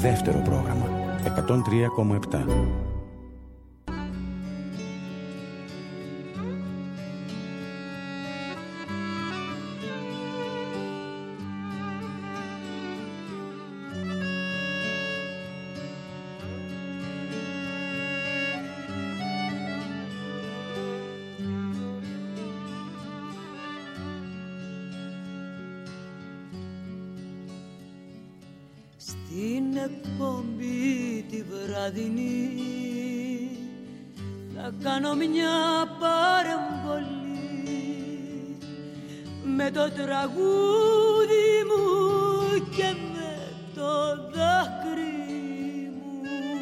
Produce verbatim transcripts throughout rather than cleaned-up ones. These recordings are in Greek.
δεύτερο πρόγραμμα εκατόν τρία κόμμα επτά. Στην εκπομπή τη βραδινή θα κάνω μια παρεμβολή με το τραγούδι μου και με το δάκρυ μου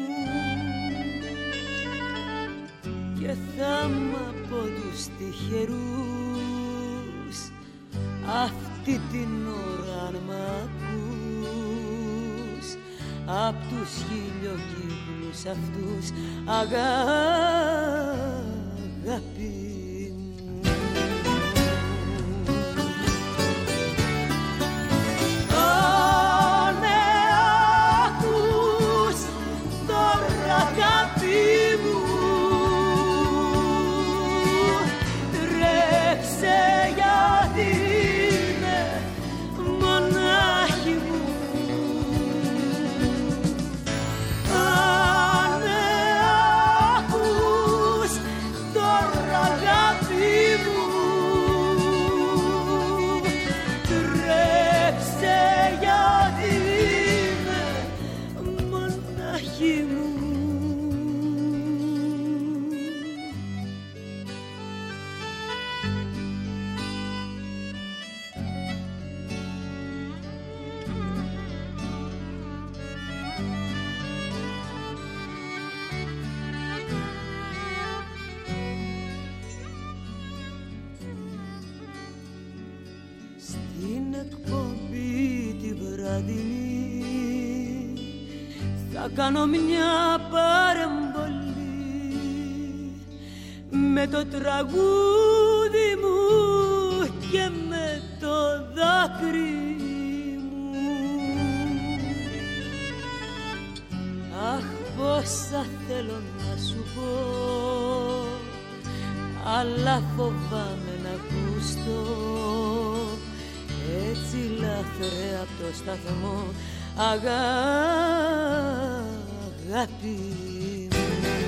και θα μ' από τους τυχερούς αυτή την ώρα αν μ' απ' τους χιλιοκύκλους αυτούς αγάπη μου. Αν με ακούς τώρα αγάπη μου, τρέξε γιατί είμαι μονάχη μου. Θα κάνω μια παρεμβολή με το τραγούδι μου και με το δάκρυ μου. Αχ, πόσα θέλω να σου πω, αλλά φοβάμαι να ακουστώ έτσι λάθρε απ' το σταθμό αγάπη μου.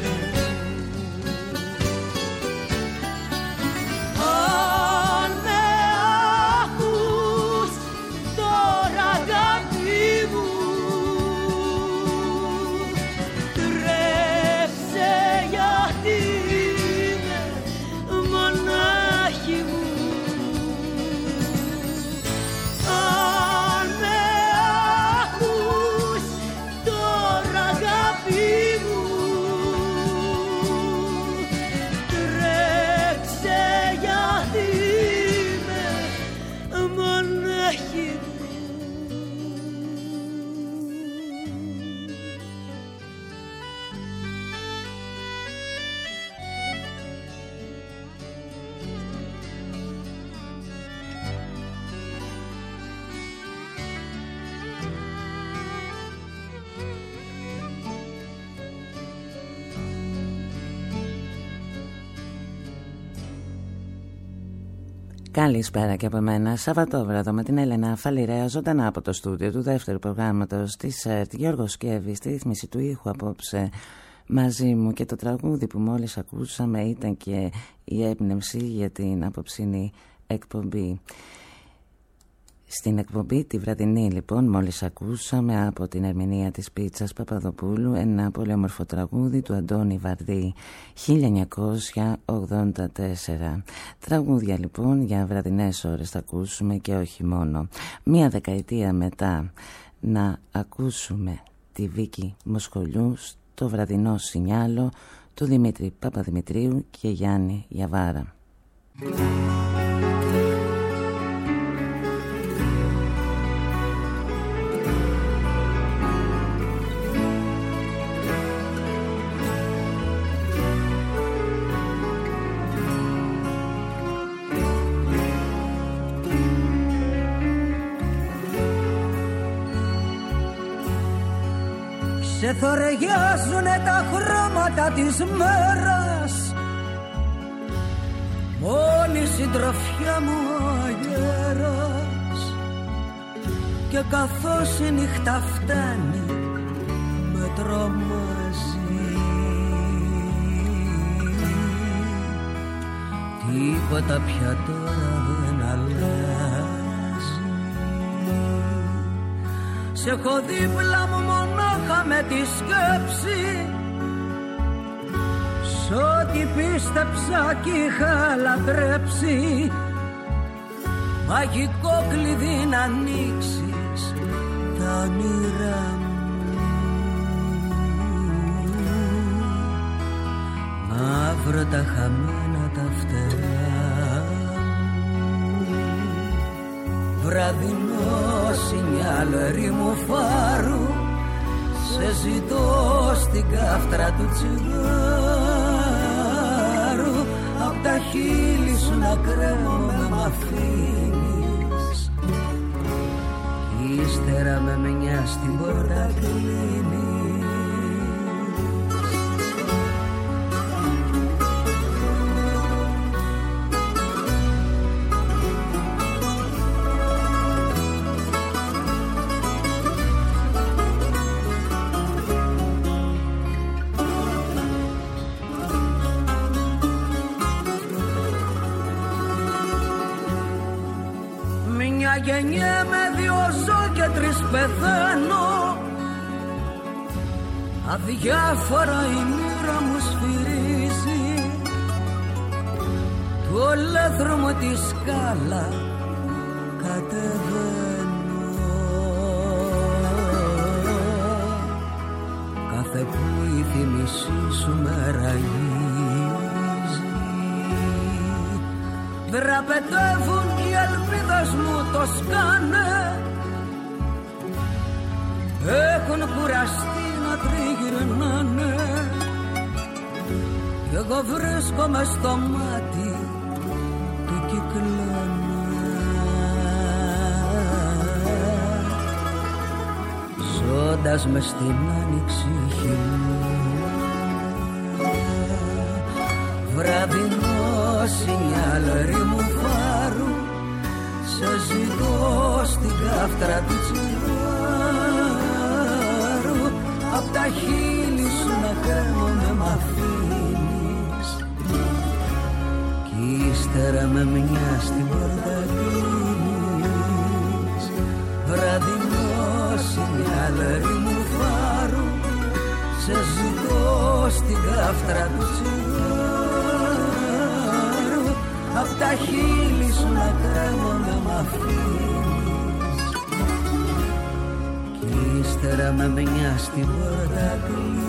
Αν με ακούς τώρα αγάπη μου, τρέξε γιατί είμαι μονάχη μου. Καλησπέρα και από μένα. Σαββατόβραδο με την Έλενα Φαλιρέα, ζωντανά από το στούντιο του δεύτερου προγράμματος της ΕΡΤ. Γιώργος Σκεύη στη ρύθμιση του ήχου απόψε μαζί μου, και το τραγούδι που μόλις ακούσαμε ήταν και η έμπνευση για την απόψινή εκπομπή. Στην εκπομπή τη βραδινή λοιπόν μόλις ακούσαμε από την ερμηνεία της Πίτσας Παπαδοπούλου ένα πολύ όμορφο τραγούδι του Αντώνη Βαρδί, χίλια εννιακόσια ογδόντα τέσσερα. Τραγούδια λοιπόν για βραδινές ώρες θα ακούσουμε και όχι μόνο. Μία δεκαετία μετά να ακούσουμε τη Βίκη Μοσχολιού στο βραδινό σινιάλο του Δημήτρη Παπαδημητρίου και Γιάννη Γιαβάρα. σε θωριάζουνε τα χρώματα της μέρας. Μόνη συντροφιά μου ο αγέρας, και καθώς η νύχτα φτάνει με τρομάζει. Τίποτα πια τώρα δεν αλλάζει. Σ' έχω δίπλα μου μονάχα με τη σκέψη, σ' ό,τι πίστεψα κι είχα λατρέψει. Μαγικό κλειδί να ανοίξεις τα όνειρά μου, να βρω τα χαμένα τα φτερά μου. Βραδινό σινιάλο ερήμου φάρου, σε ζητώ στην κάφτρα του τσιγάρου. Απ' τα χείλη σου να κρέμομαι μ' αφήνεις, ύστερα με μια στην πόρτα κλείνεις. Γεννιέμαι, δύο ζω και τρεις πεθαίνω. Αδιάφορα η μοίρα μου σφυρίζει, του ολέθρου μου τη σκάλα κατεβαίνω. Κάθε που η θύμησή σου με ραγίζει, δραπετεύουν οι ελπίδες μου το σκάνε. Έχουν κουραστεί να τριγυρνάνε, κι εγώ βρίσκομαι στο μάτι του κυκλώνε. Ζώντας μες στην άνοιξη χειμώνα, βραδινό σινιάλο ερήμου φάρου, σε ζητώ στην κάφτρα του τσιγάρου. Απ' τα χείλη σου να κρέμομαι μ' αφήνεις, κι ύστερα με μια στην πόρτα κλείνεις. Βραδινό σινιάλο ερήμου φάρου, σε ζητώ στην κάφτρα του τσιγάρου. Απ' τα χείλη σου να κρέμομαι μ' αφήνεις, κι ύστερα με μια στην πόρτα κλείνεις.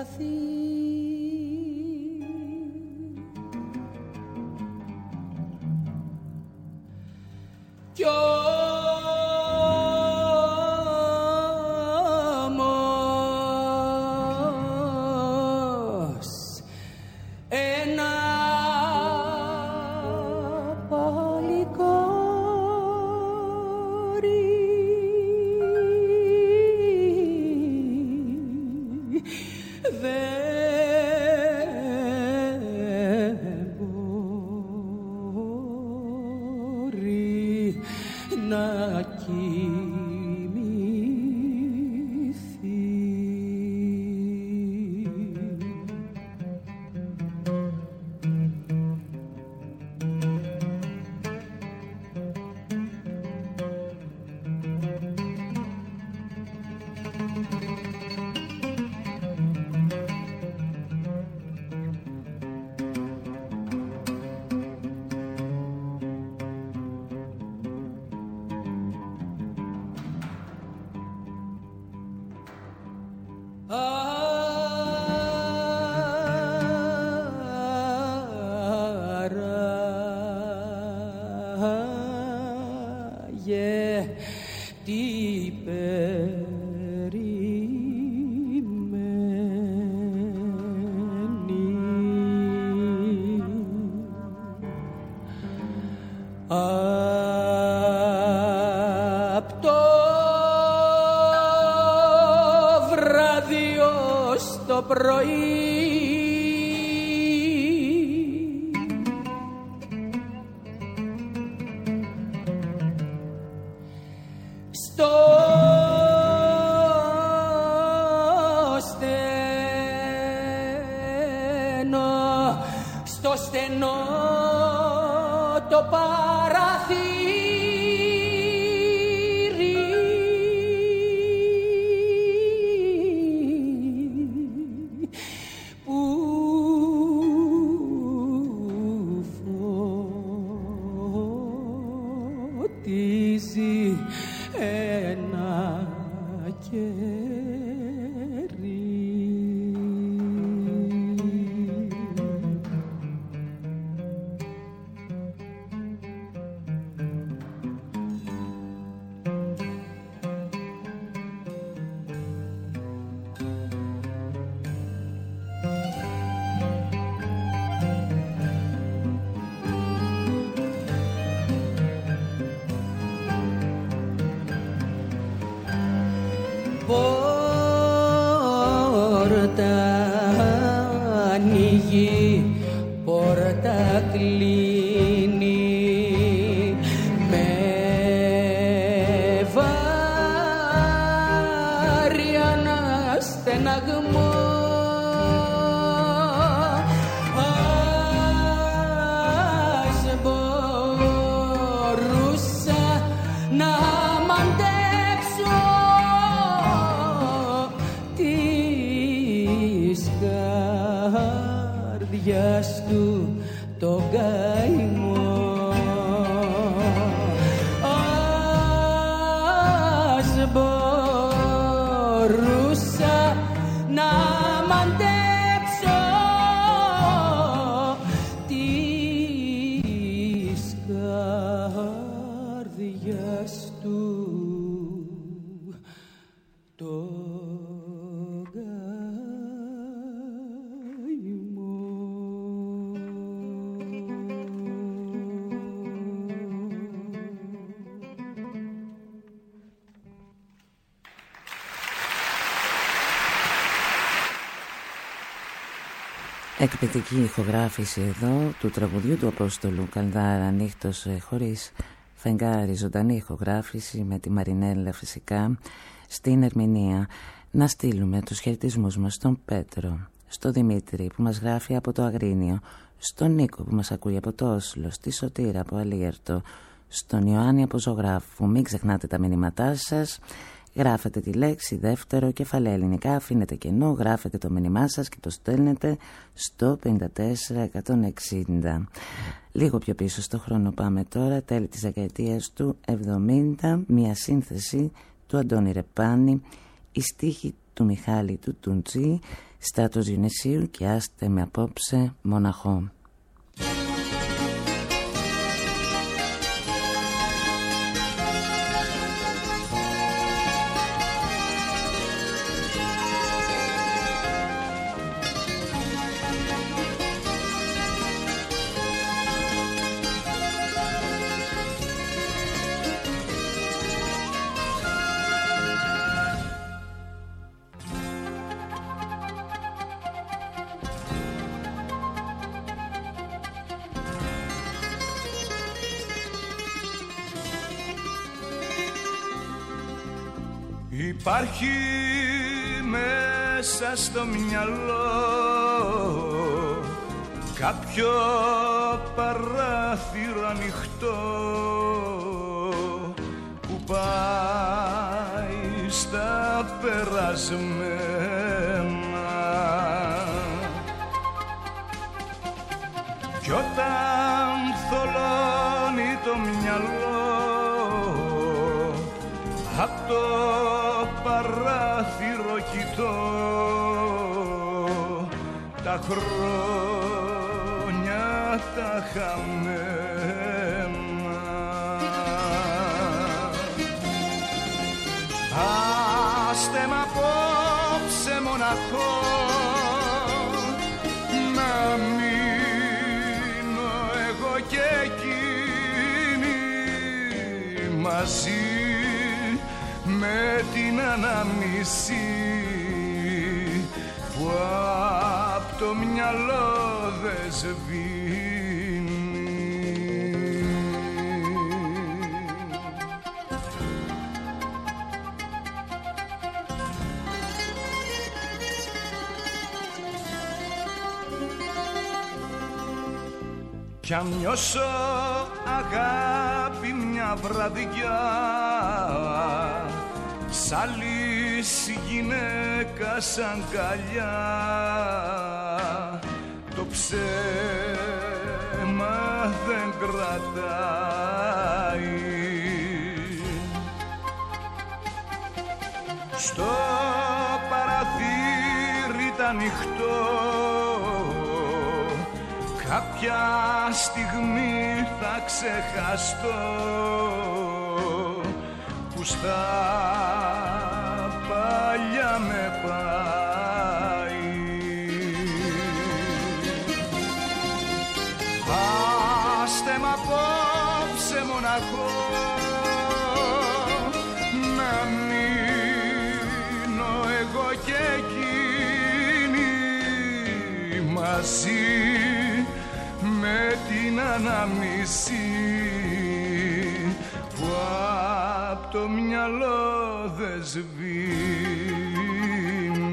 χαθεί. Κι όμως ένα Εκπληκτική ηχογράφηση εδώ του τραγουδιού του Απόστολου Καλδάρα, νύχτος χωρίς φεγγάρι, ζωντανή ηχογράφηση με τη Μαρινέλα φυσικά στην ερμηνεία. Να στείλουμε τους χαιρετισμούς μας στον Πέτρο, στον Δημήτρη που μας γράφει από το Αγρίνιο, στον Νίκο που μας ακούει από το Όσλο, στη Σωτήρα από Αλίερτο, στον Ιωάννη από Ζωγράφου. Μην ξεχνάτε τα μηνύματά σας. Γράφετε τη λέξη δεύτερο κεφαλαία ελληνικά, αφήνετε κενό, γράφετε το μήνυμά σας και το στέλνετε στο πέντε τέσσερα εκατόν εξήντα. Λίγο πιο πίσω στο χρόνο πάμε τώρα, τέλη της δεκαετίας του εβδομήντα, μια σύνθεση του Αντώνη Ρεπάνη, η στίχη του Μιχάλη του Τουντζή, Στράτος Γιουνεσίου και άστε με απόψε μοναχό. Υπάρχει μέσα στο μυαλό κάποιο παράθυρο ανοιχτό που πάει στα περασμένα κι όταν θολώνει το μυαλό απ' το παράθυρο κοιτώ τα χρόνια τα χαμένα. Άστε μ' απόψε μοναχό να μείνω εγώ και εκείνη μαζί με την αναμνησή που απ' το μυαλό δεν σβήνει. Κι αν νιώσω αγάπη μια βραδιά σ' άλλης γυναίκας αγκαλιά το ψέμα δεν κρατάει. Στο παραθύρι τ' ανοιχτό κάποια στιγμή θα ξεχαστώ που στα παλιά με πάει. Άστε μ' απόψε μοναχό να μείνω εγώ και εκείνη μαζί με την αναμνησή που απ' το μυαλό δεν σβήνει.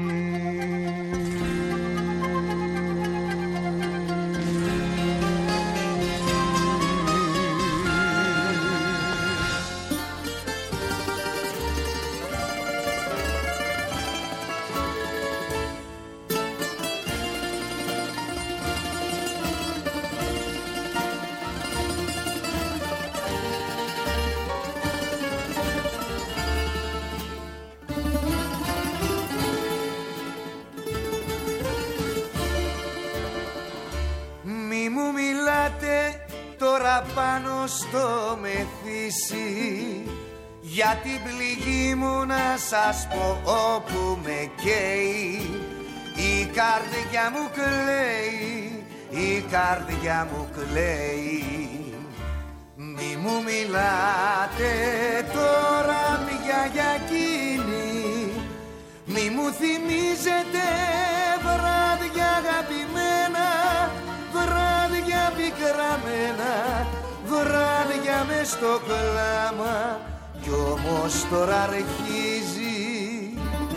Τώρα πάνω στο μεθύσι για την πληγή μου να σας πω όπου με καίει η καρδιά μου κλαίει, η καρδιά μου κλαίει. Μη μου μιλάτε τώρα πια για εκείνη, μη μου θυμίζετε βράδια αγαπημένα, βράδια πικραμένα, βράδια μες στο κλάμα κι όμως τώρα αρχίζει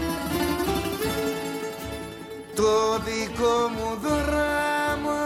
το δικό μου δράμα.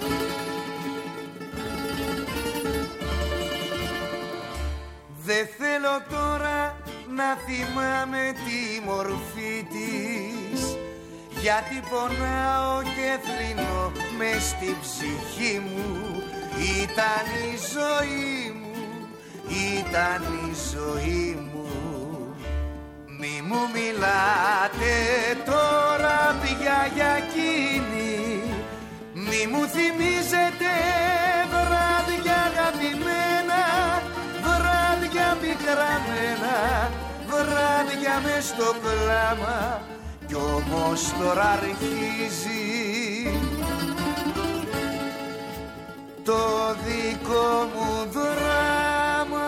Δε θέλω τώρα να θυμάμαι τη μορφή της, γιατί πονάω και θρηνώ μες στην ψυχή μου. Ήταν η ζωή μου, ήταν η ζωή μου. Μη μου μιλάτε τώρα πια για εκείνη, μη μου θυμίζετε βράδια αγαπημένα, βράδια πικραμένα, βράδια μες στο κλάμα. Κι όμως τώρα αρχίζει το δικό μου δράμα.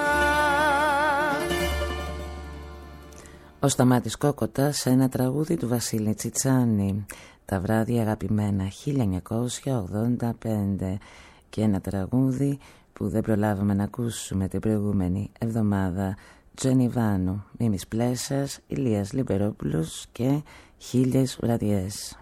Ο Σταμάτης Κόκοτας σε ένα τραγούδι του Βασίλη Τσιτσάνη, τα βράδια αγαπημένα, χίλια εννιακόσια ογδόντα πέντε, και ένα τραγούδι που δεν προλάβαμε να ακούσουμε την προηγούμενη εβδομάδα, Τζένι Βάνου, Μίμης Πλέσσας, Ηλίας Λιμπερόπουλος και Χίλιες βραδιές.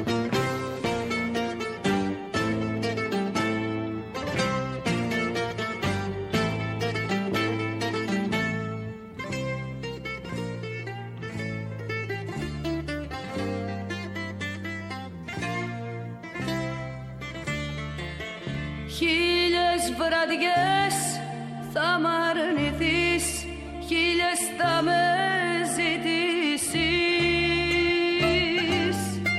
Χίλιες βραδιές θα μ' αρνηθείς, χίλιες θα με ζητήσεις,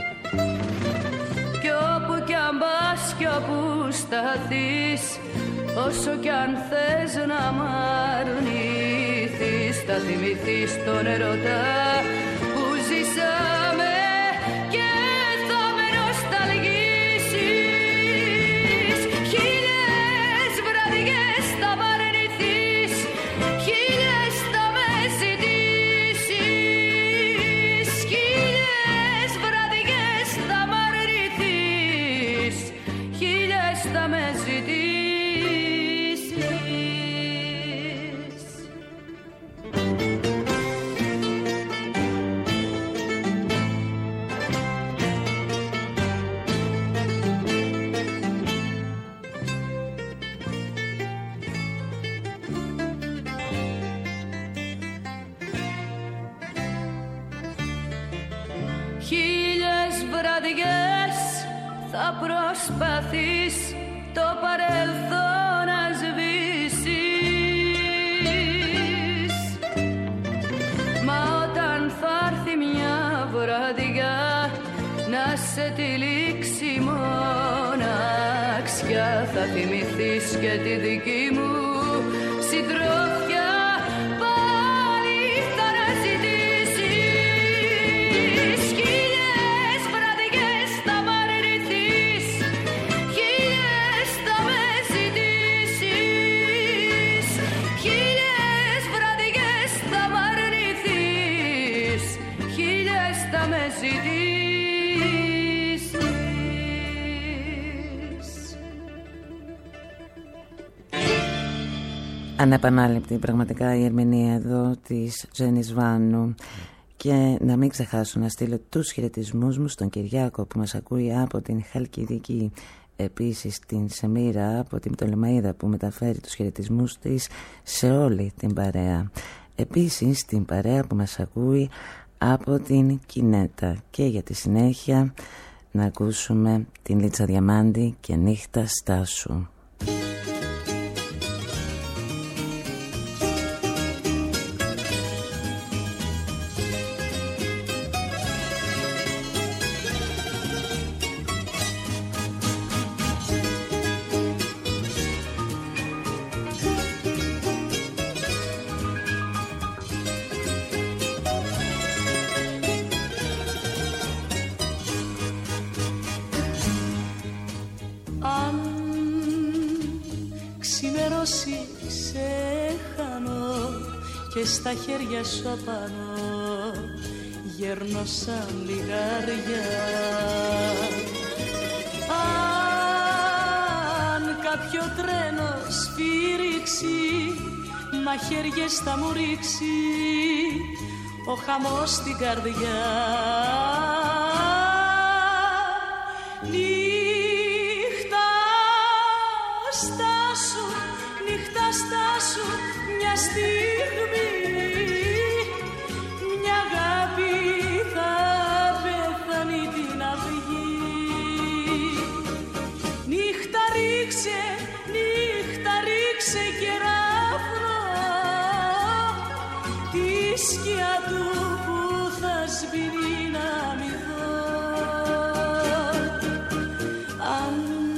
κι όπου κι αν πας κι όπου σταθείς, όσο κι αν θες να μ' αρνηθείς, θα θυμηθείς τον ερωτά που ζήσαμε και θα με νοσταλγήσεις. Χίλιες βραδιές θα μ' αρνηθείς, χίλιες θα με ζητήσεις, χίλιες βραδιές θα μ' αρνηθείς, χίλιες θα με ζητήσεις. Χίλιες βραδιές θα προσπαθείς το παρελθόν να σβήσεις, μα όταν θα έρθει μια βραδιά να σε τυλίξει μοναξιά, θα θυμηθείς και τη δική μου συντροφιά. Ανεπανάληπτη πραγματικά η ερμηνεία εδώ της Τζένις Βάνου. Και να μην ξεχάσω να στείλω τους χαιρετισμούς μου στον Κυριάκο που μας ακούει από την Χαλκιδική, επίσης την Σεμίρα από την Πτολεμαΐδα που μεταφέρει τους χαιρετισμούς της σε όλη την παρέα, επίσης την παρέα που μας ακούει από την Κινέτα. Και για τη συνέχεια να ακούσουμε την Λίτσα Διαμάντη και Νύχτα Στάσου. Και στα χέρια σου απάνω γέρνω σαν λιγάρια. Αν κάποιο τρένο σφύριξει, μαχαίριες θα μου ρίξει ο χαμός στην καρδιά. Νύχτα στάσου, νύχτα στάσου, μια στιγμή σκιά του που θα σβήνει να μη δω. Αν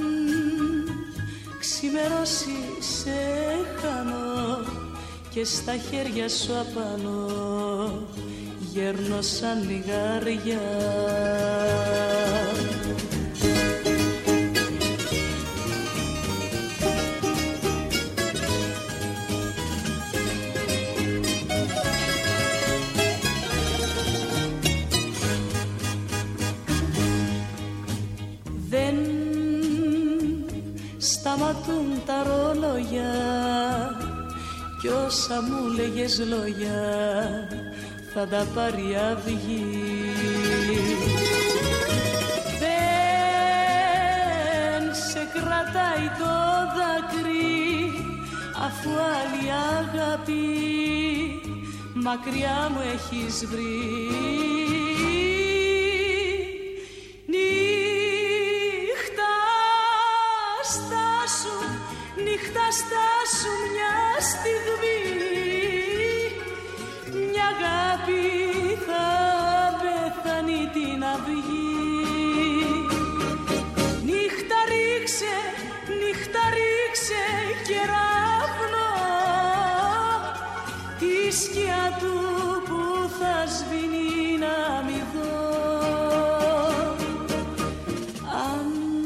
ξημερώσει σε χάνω και στα χέρια σου απάνω γέρνω σαν λιγάρια. Δεν σταματούν τα ρόλογια κι όσα μου λέγες λόγια θα τα πάρει αυγή. Δεν σε κρατάει το δάκρυ αφού άλλη αγάπη μακριά μου έχεις βρει. Νύχτα στάσου, νύχτα στάσου μια στιγμή, μια αγάπη θα πεθάνει την αυγή. Νύχτα ρίξε, νύχτα ρίξε κεραυνό τη σκιά του που θα σβήνει να μη δω. Αν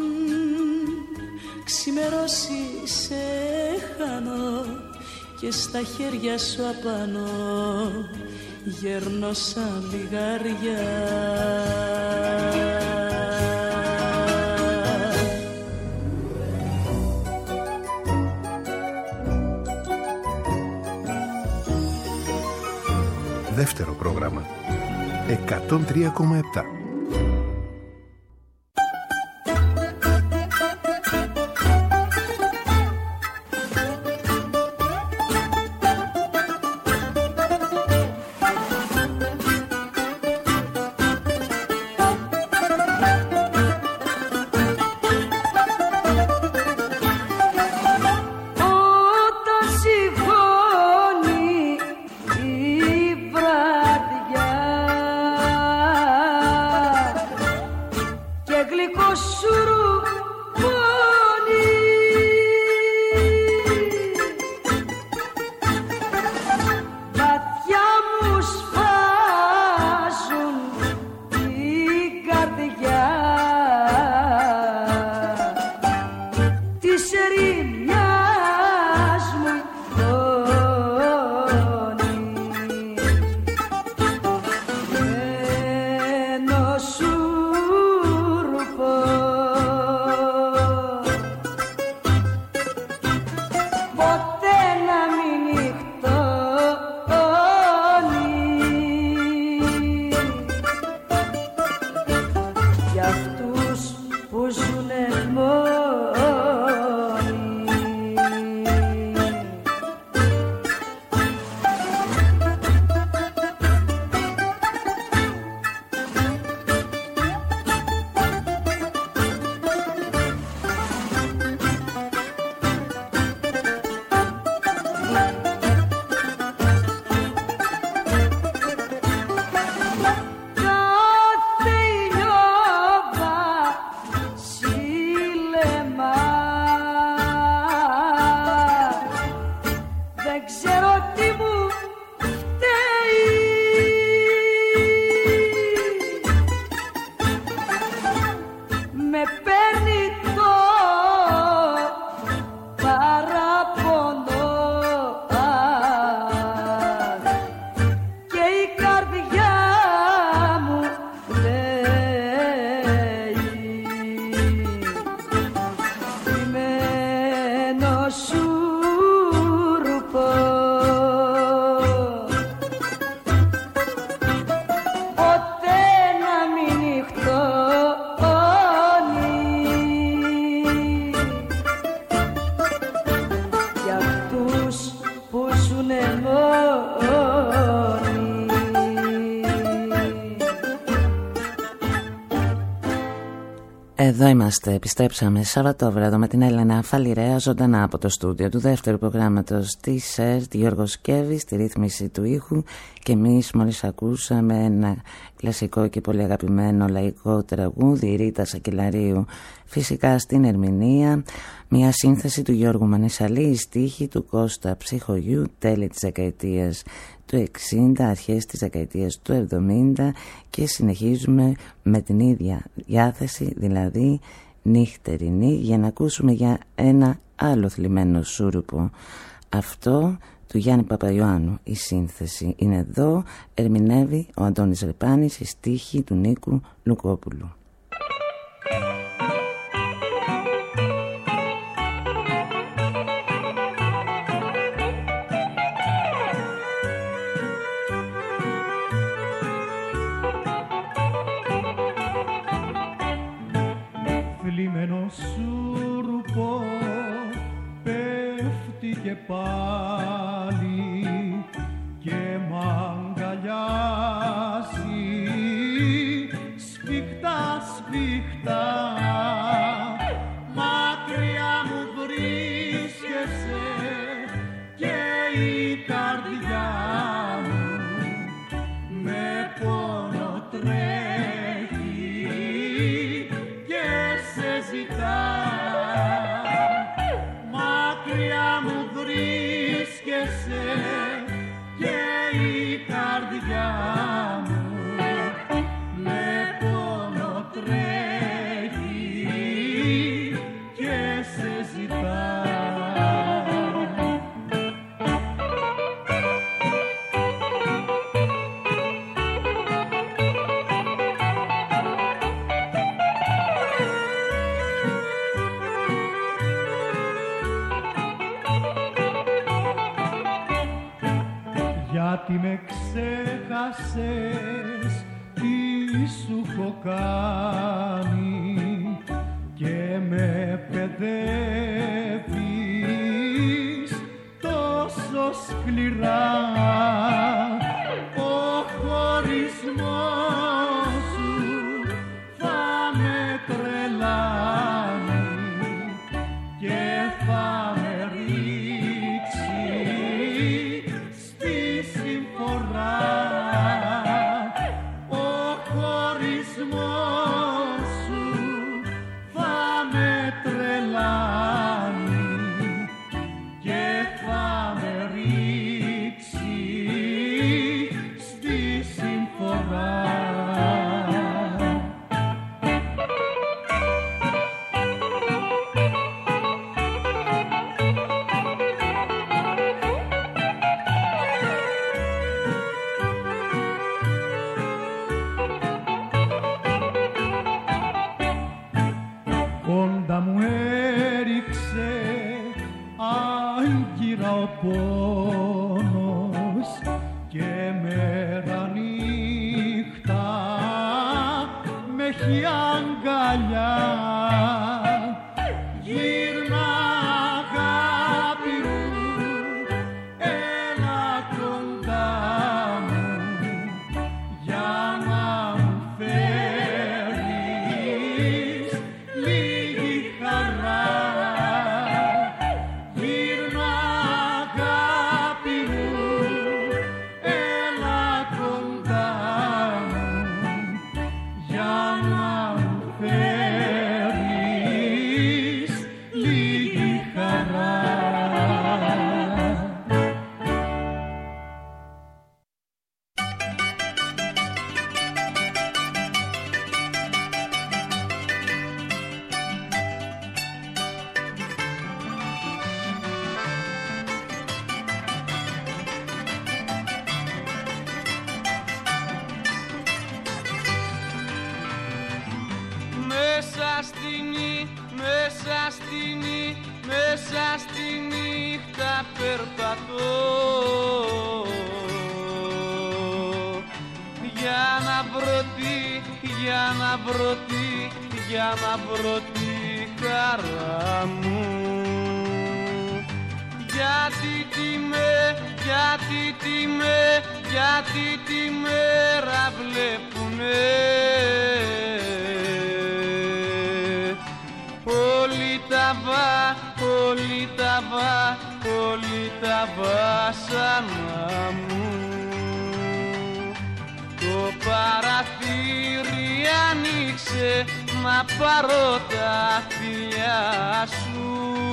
ξημερώσει σε χάνω και στα χέρια σου απάνω γέρνω σαν λιγάρια. Δεύτερο πρόγραμμα εκατόν τρία κόμμα επτά. βραδιά Εδώ είμαστε, επιστρέψαμε Σαββατόβραδο με την Έλενα Φαλιρέα ζωντανά από το στούντιο του δεύτερου προγράμματος της ΕΡΤ, Γιώργος Σκεύη στη ρύθμιση του ήχου, και εμείς μόλις ακούσαμε ένα κλασικό και πολύ αγαπημένο λαϊκό τραγούδι, η Ρίτα Σακελαρίου φυσικά στην ερμηνεία, μια σύνθεση του Γιώργου Μανισαλή, η στίχη του Κώστα Ψυχογιού, τέλη της δεκαετίας του εξήντα, αρχές της δεκαετίας του εβδομήντα, και συνεχίζουμε με την ίδια διάθεση, δηλαδή νυχτερινή, για να ακούσουμε για ένα άλλο θλιμμένο σούρουπο, αυτό του Γιάννη Παπαϊωάννου. Η σύνθεση είναι εδώ, ερμηνεύει ο Αντώνης Ρεπάνης, η στίχη του Νίκου Λουκόπουλου. Θλιμμένο σούρουπο πέφτει και πάλι και μ' αγκαλιάζει σφιχτά σφιχτά. Μακριά μου βρίσκεσαι και η καρδιά μου με πόνο τρέχει και σε ζητά. Μακριά μου βρίσκεσαι και η καρδιά μου με πόνο τρέχει και σε ζητά. Γιατί με ξέχασες, τι σου έχω κάνει και με παιδεύεις τόσο σκληρά. Ο χωρισμός σου θα με τρελάνει και θα με ρίξει στη συμφορά. Ο χωρισμός σου θα με τρελάνει και θα με ρίξει στη συμφορά. Κόντα μου έριξε άγκυρα ο πόνος και μέρα νύχτα με έχει αγκαλιά. Γύρνα αγάπη μου, έλα κοντά μου για να μου φέρεις λίγη χαρά. Γύρνα αγάπη μου, έλα κοντά μου για να μου φέρεις λίγη χαρά. Μέσα στη νύ, μέσα στη νύ, μέσα στη νύχτα περπατώ για να βρω τι, για να βρω τι, για να βρω τη χαρά μου. Γιατί τη με, γιατί τη με, γιατί τη μέρα βλέπουνε βα, όλοι τα βα, όλοι τα βάσανα μου. Το παραθύρι άνοιξε, μα πάρω τα φιλιά σου.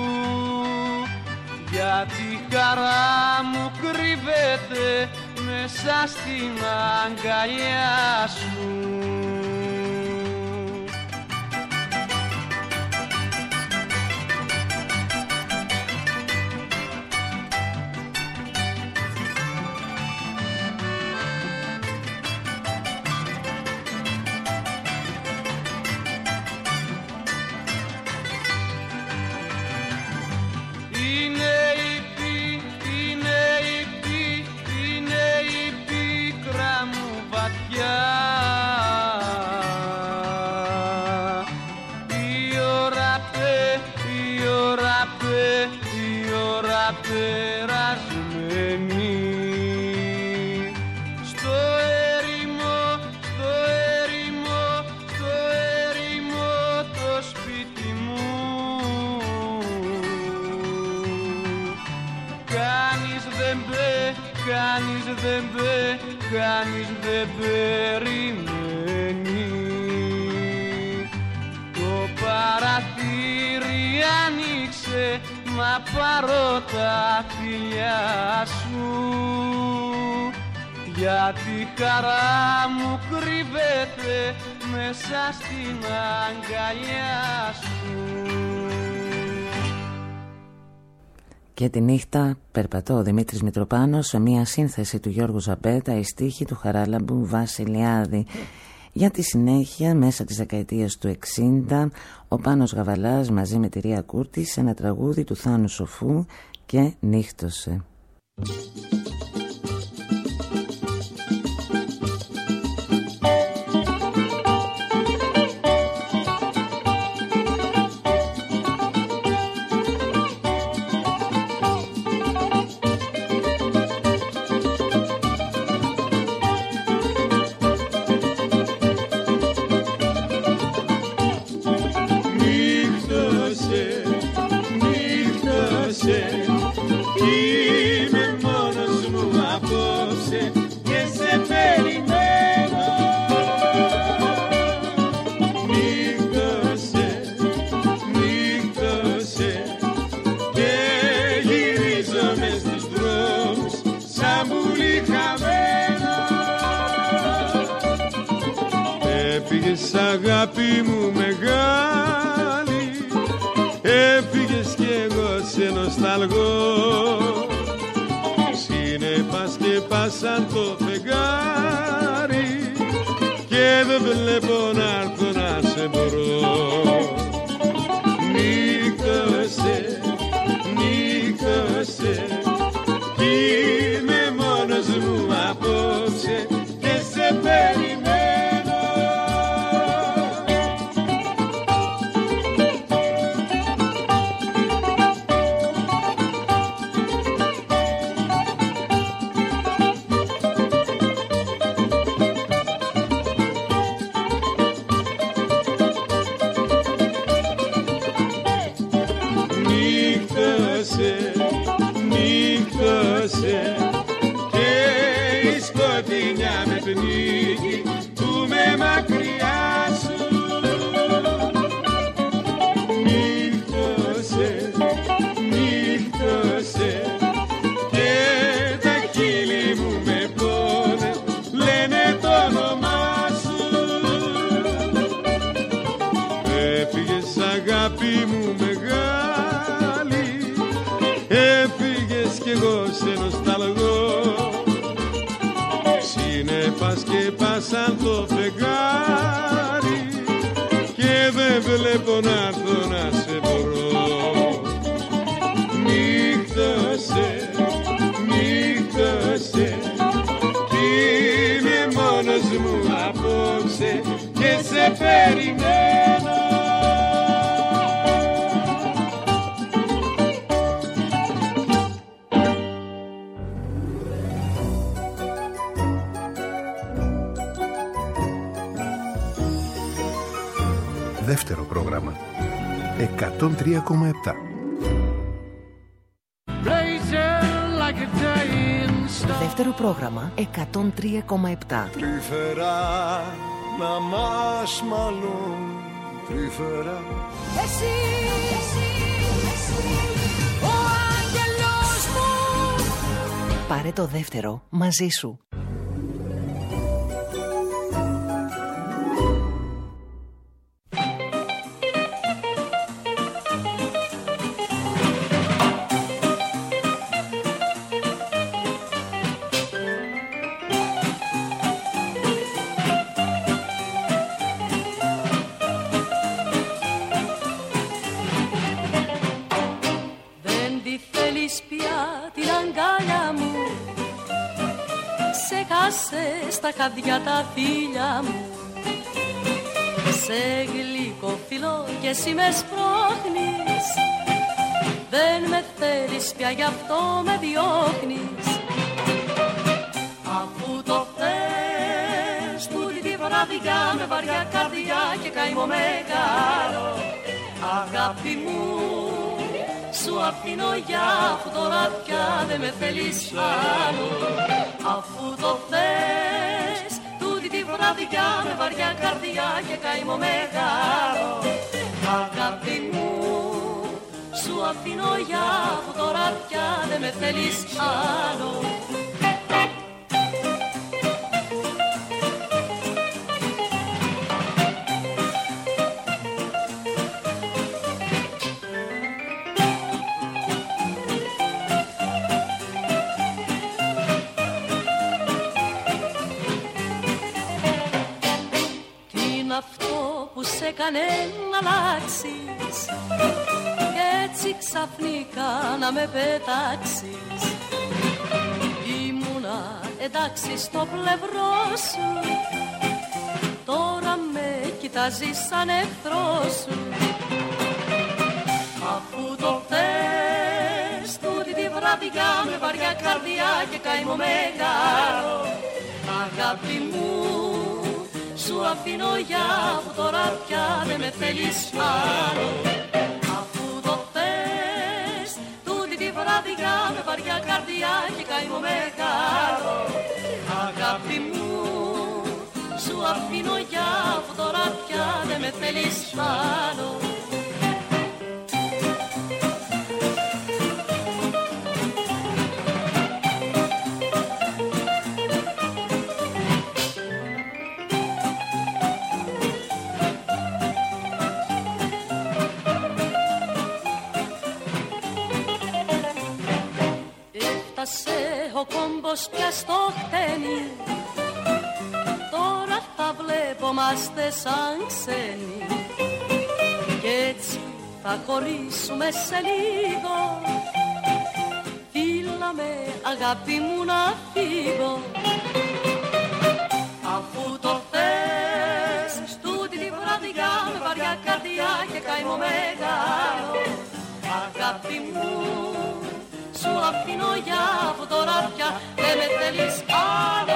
Γιατί χαρά μου κρύβεται μέσα στην αγκαλιά σου. Κανείς δεν περιμένει. Το παραθύρι άνοιξε, μα πάρω τα φιλιά σου. Γιατί χαρά μου κρύβεται μέσα στην αγκαλιά σου. Και τη νύχτα περπατώ, ο Δημήτρης Μητροπάνος, σε μια σύνθεση του Γιώργου Ζαμπέτα, η στίχη του Χαράλαμπου Βασιλιάδη. Για τη συνέχεια, μέσα της δεκαετίας του εξήντα, ο Πάνος Γαβαλάς μαζί με τη Ρία Κούρτη σε ένα τραγούδι του Θάνου Σοφού και νύχτωσε. Αγάπη μου μεγάλη, έφυγες κι εγώ σε νοσταλγώ. Σύννεφα σκεπάσαν το φεγγάρι και δεν βλέπω να έρθω να σε βρω. Νύχτωσε, νύχτωσε κι είμαι μόνος μου απόψε και σε περιμένω. Σκεπάσαν το φεγγάρι και δεν βλέπω να έρθω να σε βρω. Νύχτωσε, νύχτωσε κι είμαι μόνος μου απόψε και σε περιμένω. Δεύτερο πρόγραμμα. εκατόν τρία κόμμα επτά. Δεύτερο πρόγραμμα εκατόν τρία κόμμα επτά. Τρυφερά να μας μαλούν, τρυφερά. Εσύ, εσύ, εσύ, ο άγγελος μου. Πάρε το δεύτερο μαζί σου. Στα χαδιά τα φίλια μου, σε γλυκό φιλό και εσύ με σπρώχνεις. Δεν με θέλεις πια, γι' αυτό με διώχνεις. Αφού το θες, τούτη τη βραδιά με βαριά καρδιά και καημό μεγάλο. Αγάπη μου, σου αφήνω για αφού τώρα πια δεν με θέλεις άλλο. Αφού το θες, τούτη τη βραδιά με βαριά καρδιά και καημό μεγάλο. Αγάπη μου, σου αφήνω για αφού τώρα πια δεν με θέλεις άλλο. Σε έκανε να αλλάξεις και έτσι ξαφνικά να με πετάξεις. Ήμουνα εντάξει στο πλευρό σου, τώρα με κοιτάζεις σαν εχθρό σου. Αφού το θες, τούτη τη βραδιά με βαριά καρδιά και καημό μεγάλο. Αγάπη μου, σου αφήνω για που τώρα πια δεν με θέλεις άλλο. Αφού το θες, τούτη τη βραδιά με βαριά καρδιά και καημό μεγάλο. Αγάπη μου, σου αφήνω για που τώρα πια δεν με θέλεις άλλο. Ο κόμπος πια στο χτένι, τώρα θα βλέπομαστε σαν ξένοι. Κι έτσι θα χωρίσουμε σε λίγο. Φίλα με αγάπη μου να φύγω. Αφού το θες, τούτη τη βραδιά με βαριά καρδιά και καημό μεγάλο. Αγάπη μου, σου αφήνω για από τώρα πια δεν με θέλεις άλλο.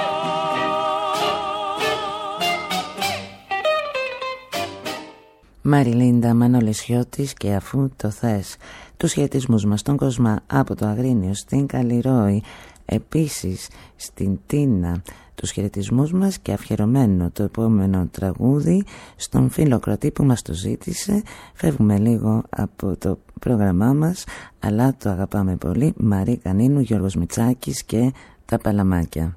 Μαριλίντα Μανολισιώτης και αφού το θες. Τους σχετισμούς μας στον κόσμο από το Αγρίνιο στην Καλλιρόη, επίσης στην Τίνα, τους χαιρετισμούς μας και αφιερωμένο το επόμενο τραγούδι στον φίλο Κροατή που μας το ζήτησε. Φεύγουμε λίγο από το πρόγραμμά μας, αλλά το αγαπάμε πολύ. Μαρή Κανίνου, Γιώργος Μητσάκης και τα Παλαμάκια.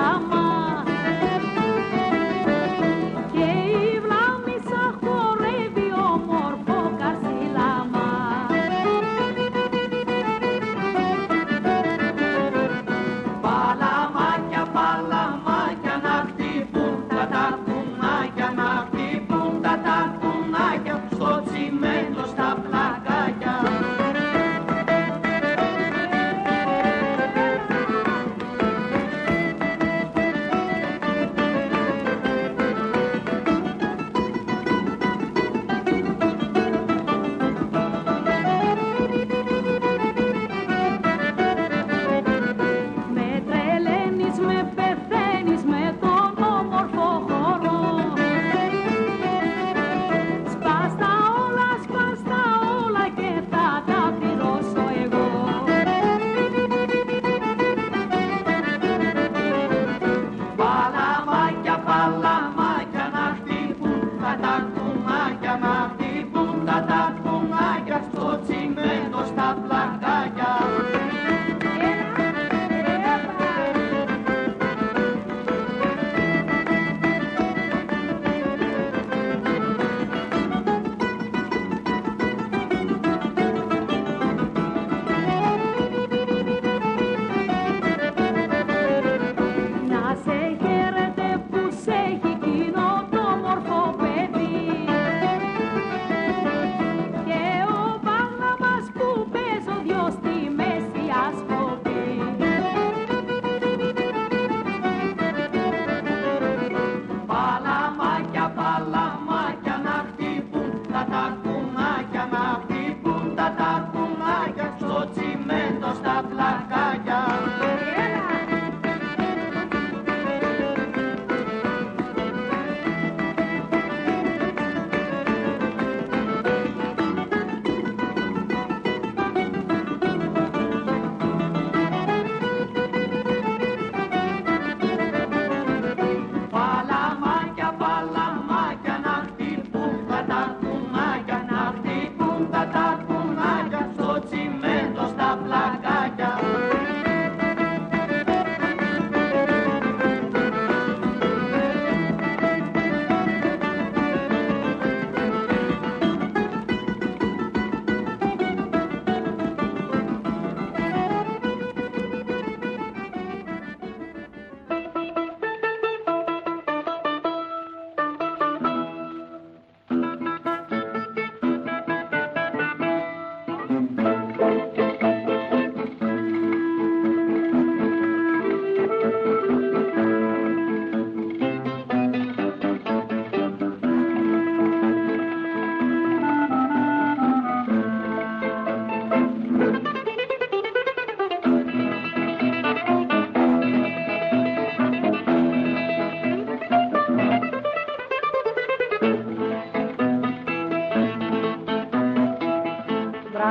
Και η βλάμισα χορεύει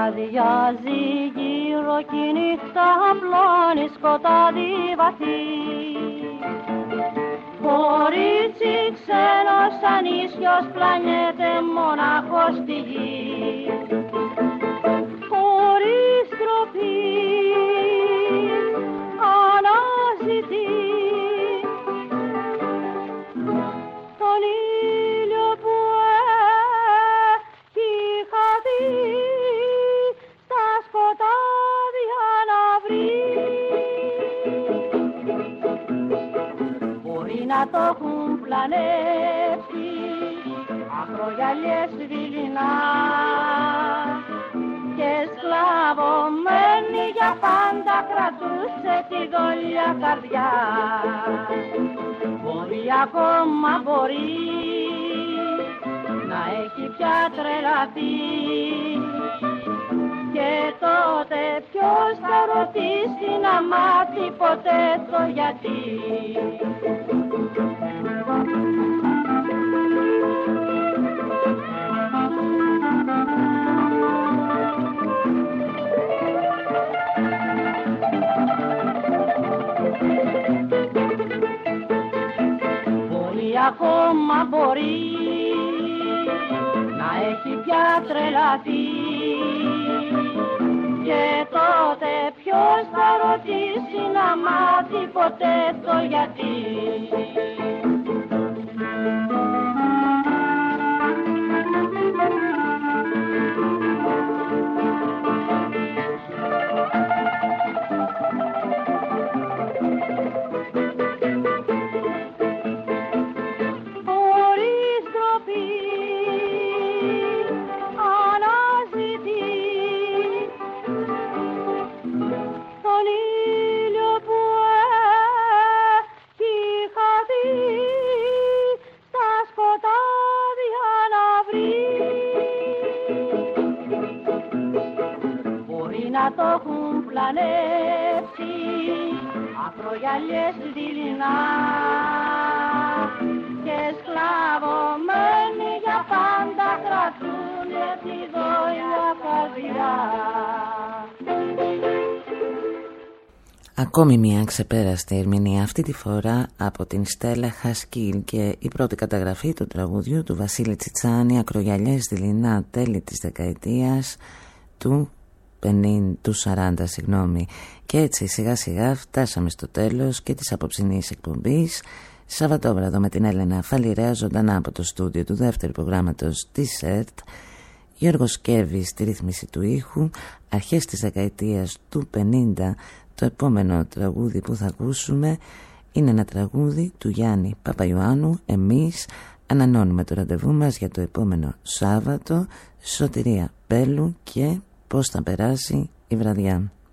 Αδιάζει γύρω κι η νύχτα απλώνει σκοτάδι βαθύ. Κορίτσι ξένος ανίσιος πλανιέται μονάχος στη γη. Χωρίς τροπή αναζητεί τον ήλιο που έχει χαθεί στα σκοτάδια να βρει. Μπορεί να το έχουν πλανέψει ακρογιαλιές δειλινά και σκλαβωμένη για πάντα κρατούσε τη δόλια καρδιά. Μπορεί ακόμα μπορεί να έχει πια τρελαθεί και τότε ποιος θα ρωτήσει να μάθει ποτέ το γιατί. Ακόμα μπορεί να έχει πια τρελαθεί και τότε ποιος θα ρωτήσει να μάθει ποτέ το γιατί. Το έχουν πλανέψει ακρογιαλιές δειλινά και σκλαβωμένοι για πάντα κρατούνε τη δόλια καρδιά. Ακόμη μια ξεπέραστη ερμηνεία, αυτή τη φορά από την Στέλλα Χασκίλ, και η πρώτη καταγραφή του τραγουδιού του Βασίλη Τσιτσάνη, ακρογιαλιές δειλινά, τέλη της δεκαετίας του πενήντα, του σαράντα, συγγνώμη. Και έτσι σιγά σιγά φτάσαμε στο τέλος και της απόψινής εκπομπής. Σαββατόβραδο με την Έλενα Φαλιρέα, ζωντανά από το στούντιο του δεύτερου προγράμματος της ΕΡΤ. Γιώργος Σκεύης στη ρύθμιση του ήχου. Αρχές της δεκαετίας του πενήντα. Το επόμενο τραγούδι που θα ακούσουμε είναι ένα τραγούδι του Γιάννη Παπαϊωάννου. Εμείς ανανώνουμε το ραντεβού μας για το επόμενο Σάββατο. Σωτηρία Πέλου και πώς θα περάσει η βραδιά.